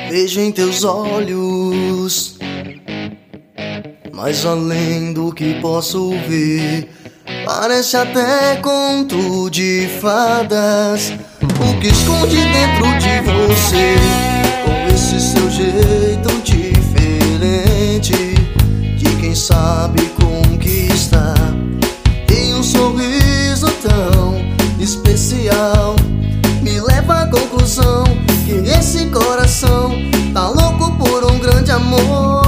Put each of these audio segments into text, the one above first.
Vejo em teus olhos mais além do que posso ver. Parece até conto de fadas o que esconde dentro de você. Com esse seu jeito diferente de quem sabe conquistar, tem um sorriso tão especial, me leva à conclusão que esse coração tá louco por um grande amor.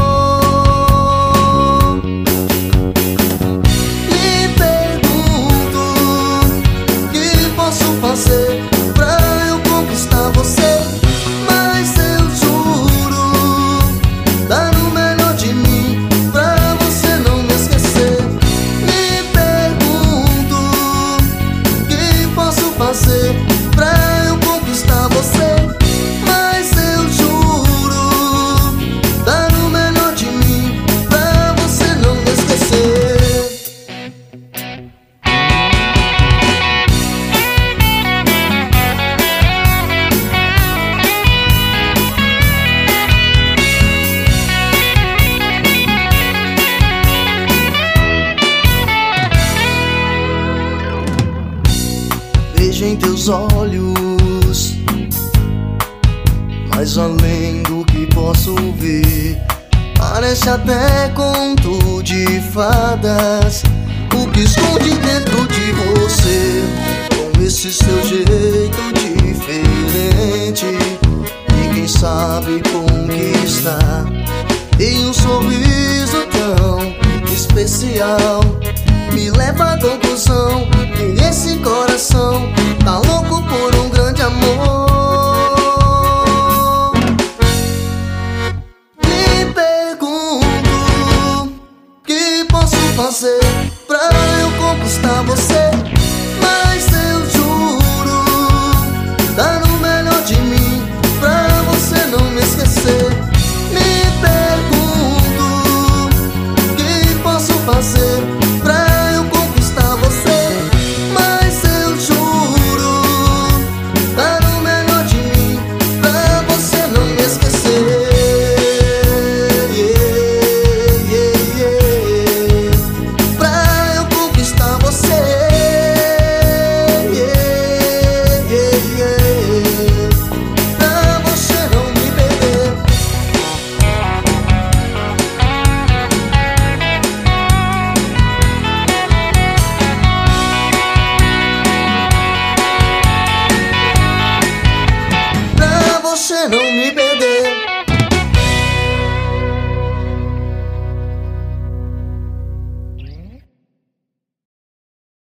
Me pergunto o que posso fazer pra eu conquistar você, mas eu juro dar o melhor de mim pra você não me esquecer. Me pergunto o que posso fazer pra eu conquistar você, mas eu juro dar o melhor de mim pra você não me esquecer. Vejo em teus olhos mais além do que posso ver. Parece até conto de fadas o que esconde dentro de você. Com esse seu jeito diferente de quem sabe conquistar, tem um sorriso tão especial, me leva à conclusão que esse coração tá louco por um grande amor. Me pergunto o que posso fazer pra eu conquistar você, mas eu juro dar o melhor de mim pra você não me esquecer. Me pergunto o que posso fazer pra eu conquistar você, mas eu juro dar o melhor de mim pra você não me esquecer. Pra eu conquistar você, pra você não me perder. Pra você não me perder.